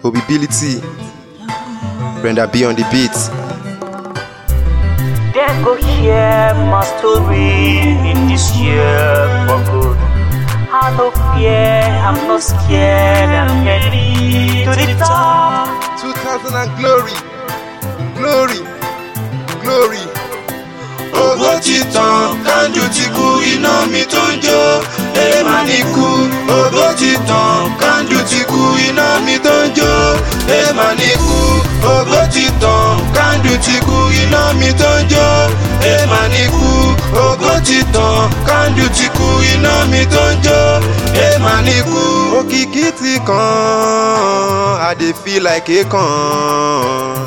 Obibility, Brenda B on the beat. Then go hear my story in this year for good. I no fear, I'm not scared, I'm ready to the top. 2000 and glory, glory, glory. Ògo ti tàn, kándù ti kú, iná mi tó ń jó, èrè máa ní kú. Ògo ti tàn, kándù ti kú, iná mi tó ń jó, èrè máa ní kú. Ògo ti tàn, kándù ti kú, iná mi tó ń jó, èrè máa ní kú. Ògo ti tàn, kándù ti kú, iná mi tó ń jó, èrè máa ní kú. Òkìkí ti kàn, I dey feel like a kàn.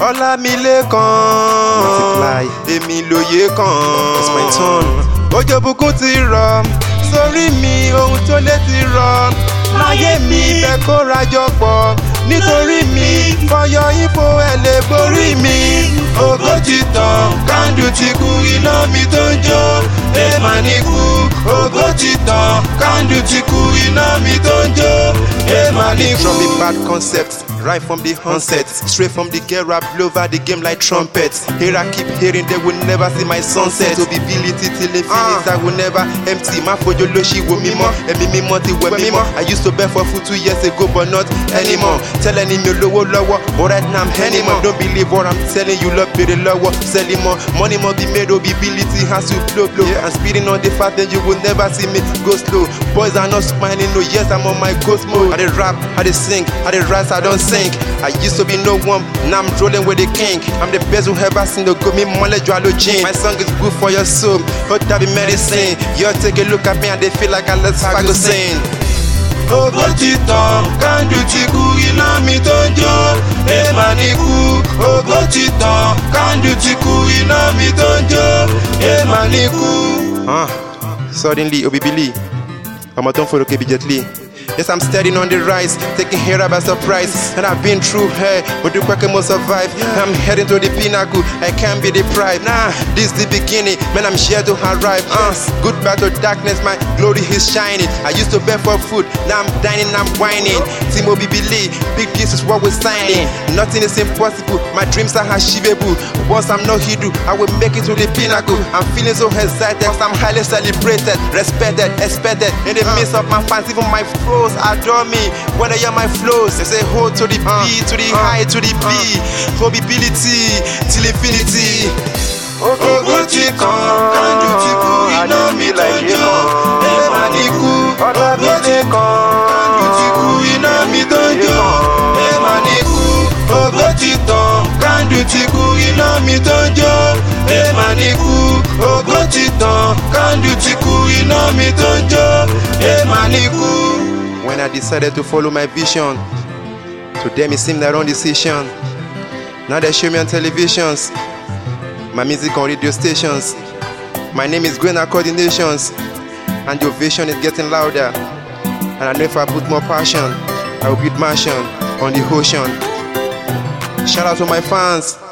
Ọlámilékan, multiply, èmi lóye kan. It's my turn. Òjò bùkún ti rọ̀, sórí mi ohun tó lé ti rọ̀. Láyé mi fẹ́ kó rajọ pọ̀, nítorí mi fọyọ ipò ẹ̀ lè borí mi. Ògo ti tàn, kándù ti kú, iná mi tó ń jó, èrè máa ní kú. Ògo ti tàn, kándù ti kú, iná mi tó ń jó, èrè máa ní kú. From the bad concepts, right from the onset, straight from the get rap, blow over the game like trumpets. Here I keep hearing they will never see my sunset. Obibility till infinite, I will never empty. My fojo loshi wo mimo, emi mimo ti we mimo. I used to beg for food 2 years ago, but not anymore. Tell any me lowo lowo, but right now I'm anymore. Don't believe what I'm telling you, love be the lower, selling more. Money must be made, obibility has to blow. Yeah, I'm speeding on the fast, then you will never see me go slow. Boys are not smiling, no, yes, I'm on my ghost mode. I dey rap, I dey sing, I dey rise, I don't sing. I used to be no one, now I'm rolling with the king. I'm the best who ever seen the go me mole jwalo jean. My song is good for your soul, but that be medicine. You take a look at me and they feel like I let Fago sing. Ògo ti tàn, kándù ti kú, iná mi tó ń jó, èrè máa ní kú. Ògo ti tàn, kándù ti kú, iná mi tó ń jó, èrè máa ní kú. Suddenly, Obibili, I'm a don't follow KB Jet Li. Yes, I'm steady on the rise, taking hair by surprise. And I've been through hell, but the quicker must survive. I'm heading to the pinnacle, I can't be deprived. Nah, this the beginning, man, I'm here to arrive. Goodbye to darkness, my glory is shining. I used to beg for food, now I'm dining, I'm whining. Team Obibili, big this is what we're signing. Nothing is impossible, my dreams are achievable. Once I'm not Hindu, I will make it to the pinnacle. I'm feeling so excited, cause I'm highly celebrated, respected, expected. In the midst of my fans, even my foes adore me when I hear my flows. They say hold to the B, to the high, to the B. Obibility till infinity. Ògo ti kàn, kándù ti kú, iná mi tó ń jó, èrè máa ní kú. Ògo ti kàn, kándù ti kú, iná mi tó ń jó, èrè máa ní kú. Ògo ti tàn, kándù ti kú, iná mi tó ń jó, èrè máa ní kú. Ògo ti tàn, kándù ti kú, iná mi tó ń jó, èrè máa ní kú. When I decided to follow my vision, to them it seemed like wrong decision. Now they show me on televisions, my music on radio stations. My name is Gwena Coordinations, and your vision is getting louder. And I know if I put more passion, I will build mansion on the ocean. Shout out to my fans.